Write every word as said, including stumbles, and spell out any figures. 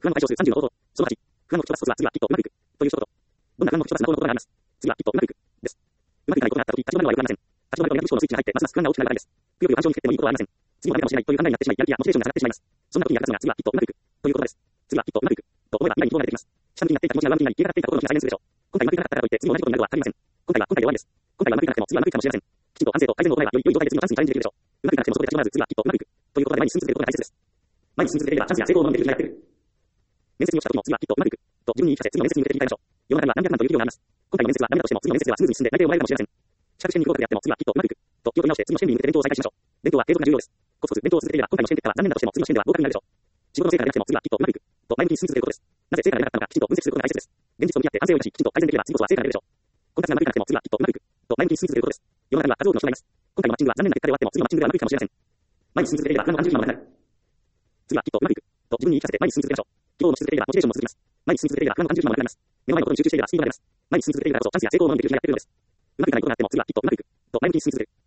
不安を解消するさんじゅうの方法。そのはち、不安を吹き飛ばすコツは、次はきっとうまくいく。という一言。どんな不安も吹き飛ばす魔法の言葉があります。次はきっとうまくいく。です。うまくいかないことがあったとき、立ち止まるのはよくありません。立ち止まると脈衝のスイッチが入って、ますます不安が大きくなるからです。くよくよ暗礁に蹴ってもいいことはありません。次もダメかもしれないという考えになってしまい、やる気やモチベーションが下がってしまいます。そんな時に役立つのが、次はきっとうまくいく。という言葉です。次はきっとうまくいく。と思えば未来に希望が出てきます。下向きになっていた気持ちが上向きになり、消えかかっていた心の気が再燃するでしょう。今回うまくいかなかったからといって、次も同じことになるとは限りません。今回は今回で終わりです。今回はうまくいかなくても、次はうまくいくかもしれません。きちんと反省と改善を行えば、より良い状態で次のチャンスにチャレンジできるでしょう。うまくいかなくてもそこで立ち止まらず、次はきっとうまくいく。ということで前に進み続けることが大切です。前に進み続ければ、チャンスや成功を生み出る気がやってくる。面接に落ちた時も、次はきっとうまくいく。と自分に言い聞かせ、次の面接に向けて切り替えましょう。世の中には何百万という企業があります。今回の面接はダメだとしても、次の面接ではスムーズに進んで内定をもらえるかもしれません。資格試験に合格であっても、次はきっとうまくいく。と気を取り直して、次の試験に向けて勉強を再開しましょう。勉強は継続が重要です。コツコツ勉強を続けていれば、今回の試験結果は残念だとしても、次の試験では合格になるでしょう。仕事の成果が出なくても、次はきっとうまくいく。と前向きに進み続けることです。なぜ成果が出なかったのか、きちんと分析することが大切です。現実と向き合って反省を生かし、きちんと改善できれば、次こそは成果が出るでしょう。婚活がうまくいかなくても、次はきっとうまくいく。と前向きに進み続けることです。世の中には数多くの人がいます。今回のマッチングは残念な結果で終わっても、次のマッチングではうまくいくかもしれません。前に進み続ければ、不安も感じる暇もなくなる。次はきっとうまくいく。と自分に言い聞かせて前に進み続けましょう。希望を持ち続ければ、モチベーションも続きます。前に進み続ければ、不安も感じる暇もなくなります。目の前のことに集中していれば、スピードが出ます。前に進み続けるからこそ、チャンスや成功を生み出る気がやってくるのです。うまくいかないことがあっても、次はきっとうまくいく。と前向きに進み続ける。